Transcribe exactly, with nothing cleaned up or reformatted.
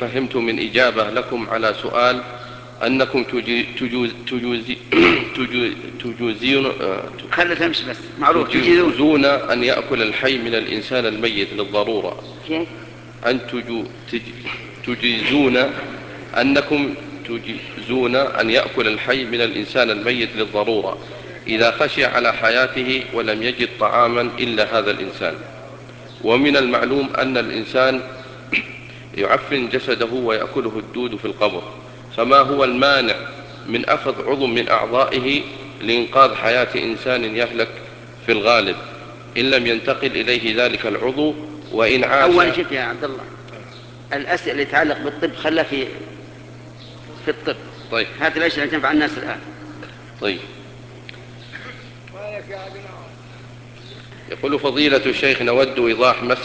فهمت من إجابة لكم على سؤال أنكم تجي تجوز تجوزي تجوز تجوزون خلنا تمشي بس معروف تجوزون أن يأكل الحي من الإنسان الميت للضرورة. كيف؟ أن تجو تج تجيزون أنكم تجيزون أن يأكل الحي من الإنسان الميت للضرورة إذا خشي على حياته ولم يجد طعاما إلا هذا الإنسان. ومن المعلوم أن الإنسان يعفن جسده ويأكله الدود في القبر، فما هو المانع من أخذ عضو من أعضائه لإنقاذ حياة إنسان يهلك في الغالب إن لم ينتقل إليه ذلك العضو وإن عاش؟ أولا شوف يا عبد الله، الأسئلة اللي تتعلق بالطب خلها في في الطب. طيب هذه الأشياء تنفع الناس الآن. طيب. يقول فضيلة الشيخ: نود إيضاح مسألة